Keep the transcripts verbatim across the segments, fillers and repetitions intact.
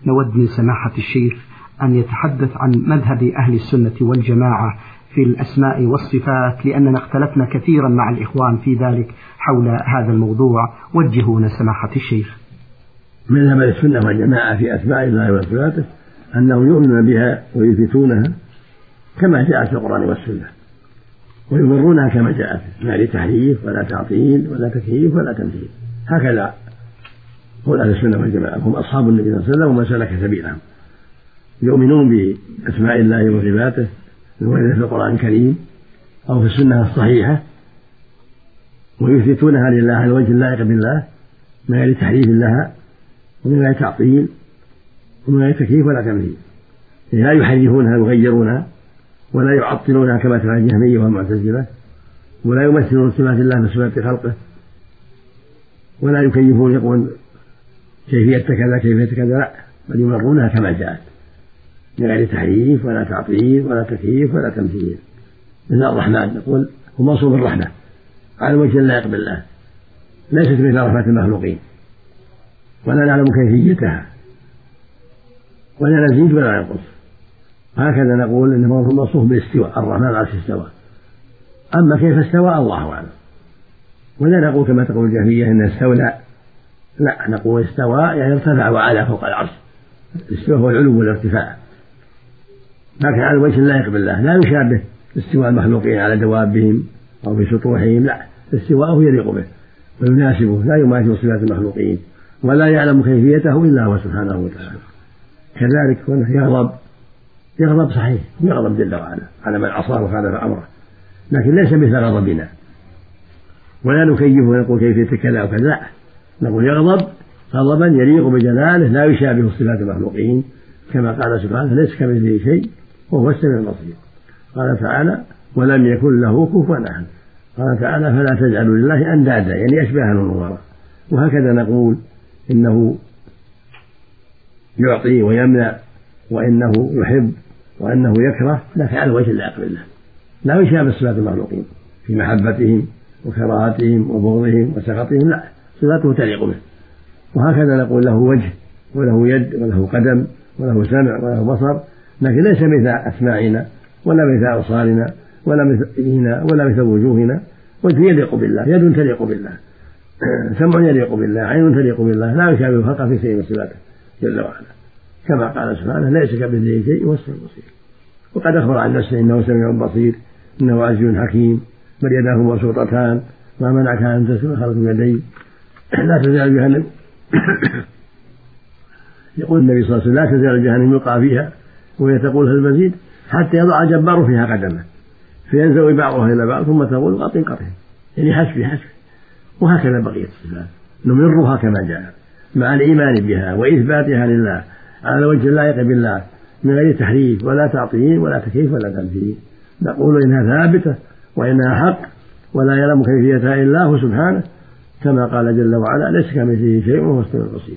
نود من سماحة الشيخ أن يتحدث عن مذهب أهل السنة والجماعة في الأسماء والصفات، لأننا اختلفنا كثيرا مع الإخوان في ذلك حول هذا الموضوع. وجهونا سماحة الشيخ. مذهب السنة والجماعة في أسماء الله وصفاته أنهم يؤمنون بها ويثبتونها كما جاءت في القرآن والسنة، ويمرونها كما جاءت، لا لتحريف ولا تعطيل ولا تكييف ولا تمثيل. هكذا قول أهل السنة والجماعة، هم أصحاب النبي صلى الله عليه وسلم ومن سلك سبيلهم، يؤمنون بأسماء الله وصفاته الواردة في القرآن الكريم أو في السنة الصحيحة، ويثبتونها لله على الوجه اللائق بالله من غير تحريف لها ومن غير تعطيل ومن غير تكييف ولا تمثيل. لا يحرفونها ويغيرونها ولا يعطلونها كما تفعل الجهمية والمعتزلة، ولا يمثلون صفات الله بصفات خلقه، ولا يكيفون يقول كيفية كذا كيفية كذا، لا، بل يمرونها كما جاءت من غير تحريف ولا تعطيل ولا تكييف ولا تمثيل. مثل الرحمن نقول هو موصوف بالرحمة على الوجه اللائق بالله، ليست مثل رحمة المخلوقين، ولا نعلم كيفيتها ولا نزيد ولا ننقص. هكذا نقول إنه موصوف بالاستواء، الرحمن على العرش استوى، أما كيف استوى الله أعلم. ولا نقول كما تقول الجهمية إنه استولى، لا، نقول استوى يعني ارتفع وعلى فوق العرش. الاستواء هو العلو والارتفاع، لكن على الوجه اللائق بالله، لا يشابه استواء المخلوقين على دوابهم أو في سطوحهم، لا، استواءه يليق به ويناسبه، لا يماثل صفات المخلوقين، ولا يعلم كيفيته إلا هو سبحانه وتعالى. كذلك يغضب، يغضب صحيح، يغضب جل وعلا على من عصاه وخالف أمره، لكن ليس مثل غضبنا. ولا نكيف ونقول كيفية كذا وكذا، لا، نقول يغضب غضبا يليق بجلاله لا يشابه صفات المخلوقين، كما قال سبحانه ليس كمثله شيء وهو السميع البصير. قال تعالى ولم يكن له كفوا أحد. قال تعالى فلا تجعلوا لله أندادا يعني أشباها ونظرا. وهكذا نقول إنه يعطي ويمنع، وإنه يحب، وأنه يكره، لكن على وجه اللائق بالله، لا يشابه صفات المخلوقين في محبتهم وكراهتهم وبغضهم وسخطهم، لا، صفاته تليق به. وهكذا نقول له وجه وله يد وله قدم وله سمع وله بصر، لكن ليس مثل أسماعنا ولا مثل أبصارنا ولا مثل أيدينا ولا مثل وجوهنا. وجه يليق بالله، يد تليق بالله، سمع يليق بالله، عين تليق بالله، لا يشابه خلقه في شيء من صفاته جل وعلا، كما قال سبحانه ليس كمثله شيء وهو السميع البصير. وقد أخبر عن نفسه إنه سميع بصير، إنه عزيز حكيم، بل يداه مبسوطتان ما منعك أن تسلك خلق يديه لا تزال جهنم يقول النبي صلى الله عليه وسلم لا تزال جهنم يلقى فيها وهي تقول هل مزيد، حتى يضع جبار فيها قدمه فينزوي بعضها إلى بعض ثم تقول قط قطه، يعني حسبي حسبي. وهكذا بقية الصفات نمرها كما جاء مع الإيمان بها وإثباتها لله على وجه اللائق بالله من غير تحريف ولا تعطيل ولا تكييف ولا تمثيل. نقول إنها ثابتة وإنها حق ولا يعلم كيفيتها إلا هو سبحانه، كما قال جل وعلا ليس كمثله شيء وهو السميع البصير.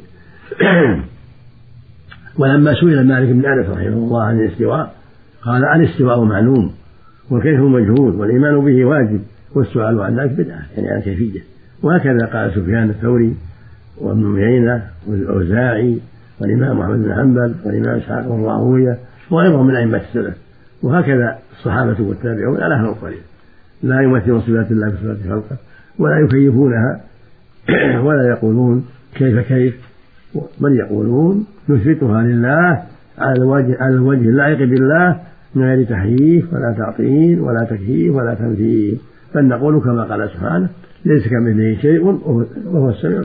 ولما سئل مالك بن أنس رحمه الله عن الاستواء قال الاستواء معلوم والكيف مجهول والإيمان به واجب والسؤال عن ذلك بدعة، يعني عن كيفية. وهكذا قال سفيان الثوري وابن عيينة والأوزاعي والإمام محمد بن حنبل والإمام إسحاق بن راهويه وغيرهم من أئمة السلف. وهكذا الصحابة والتابعون على أهل الطريق، لا يمثلون صفات الله بصفات خلقه ولا يكيفونها ولا يقولون كيف كيف، بل يقولون نثبتها لله على الوجه على الوجه اللائق بالله من غير تحريف ولا تعطيل ولا تكييف ولا تمثيل، بل نقول كما قال سبحانه ليس كمثله شيء وهو السميع